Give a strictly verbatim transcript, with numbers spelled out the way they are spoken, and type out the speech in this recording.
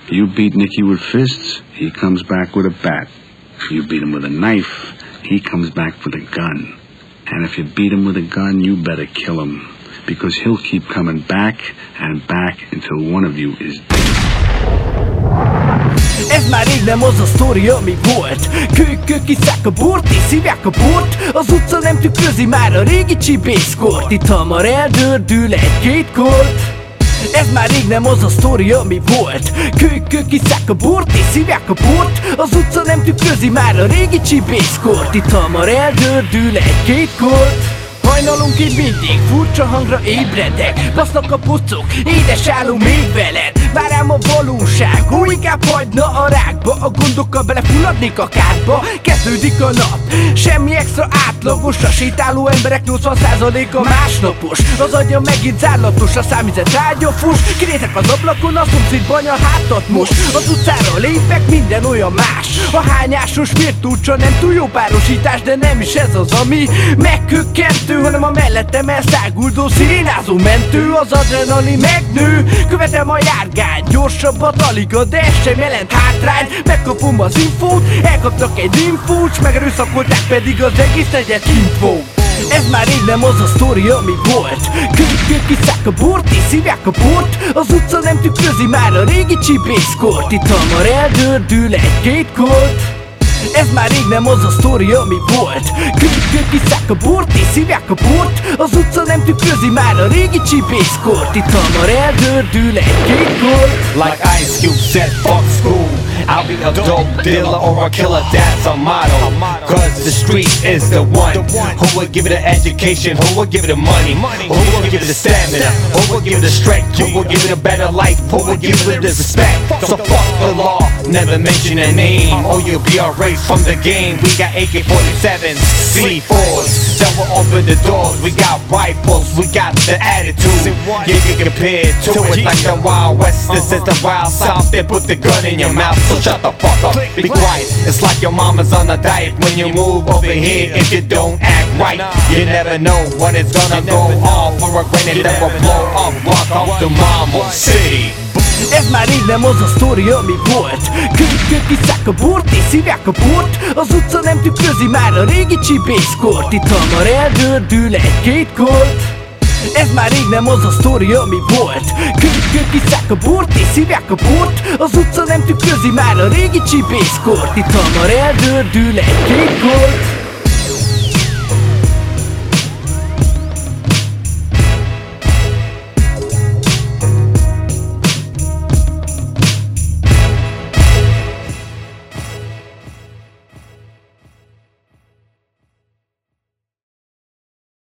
You beat Nicky with fists, he comes back with a bat. You beat him with a knife, he comes back with a gun. And if you beat him with a gun, you better kill him. Because he'll keep coming back and back until one of you is dead. Ez már rég nem az a sztori, ami volt. Kőkök iszák a bort és szívják a bort. Az utca nem tükrözi már a régi csibészkort. Itt hamar eldördül egy-két kolt. Ez már rég nem az a sztori, ami volt. Kőkök iszák a bort és szívják a bort. Az utca nem tükrözi már a régi csibészkort. Itt hamar eldördül egy-két kolt. Hajnalunk így mindig furcsa hangra ébredek. Basznak a pucok, édes állunk még veled. Már ám a valóság, hú, inkább hagyna a rákba. A gondokkal belefulladnék a kárba. Kezdődik a nap, semmi extra átlagos. A sétáló emberek nyolcvan százaléka másnapos. Az agya megint zárlatos, a számizet rágya fus. Kinézek az ablakon, a szomszéd banya hátat most. Az utcára lépek, minden olyan más. A hányásos virtúcsa nem túl jó párosítás, de nem is ez az, ami megkökkentő, hanem a mellettem elszáguldó szirénázó mentő. Az adrenalin megnő, követem a járgány, gyorsabbat alig a, de ez sem jelent hátrány. Megkapom az infót, elkaptak egy infót, megerőszakolták pedig az egész negyed infó. Ez már rég nem az a sztori, ami volt. Kövükök iszák a bort és szívják a bort. Az utca nem tükrözi már a régi csibészkort. Itt hamar eldördül egy-két kolt. Ez már rég nem az a sztori, ami volt. Kövükök iszák a bort és szívják a bort. Az utca nem tükrözi már a régi csibészkort. Itt hamar eldördül egy-két kolt. Like Ice Cube said, fuck school, I'll be a dope dealer or a killer, that's a motto. Cause the street is the one who will give it an education, who will give it the money, who will give it the stamina, who will give it the strength, who will give it a better life, who will give it the respect. So fuck the law, never mention a name, or you'll be erased from the game. We got A K forty-sevens, C fours, that will open the doors. We got rifles, we got the attitude. You get compared to it like the Wild West, this is the Wild South. They put the gun in your mouth, so shut the fuck up, be quiet. It's like your mama's on a diet when you move over here. If you don't act right, you never know when it's gonna go off. For a grenade that will blow up, walk off the Mama City. Ez már rég nem az a sztori, ami volt. Kövükök iszák a bort és szívják a bort. Az utca nem tükrözi már a régi csibészkort. Itt hamar eldördül egy-két kolt. Ez már rég nem az a sztori, ami volt. Kövükök iszák a bort és szívják a bort. Az utca nem tükrözi már a régi csibészkort. Itt hamar eldördül egy-két kolt.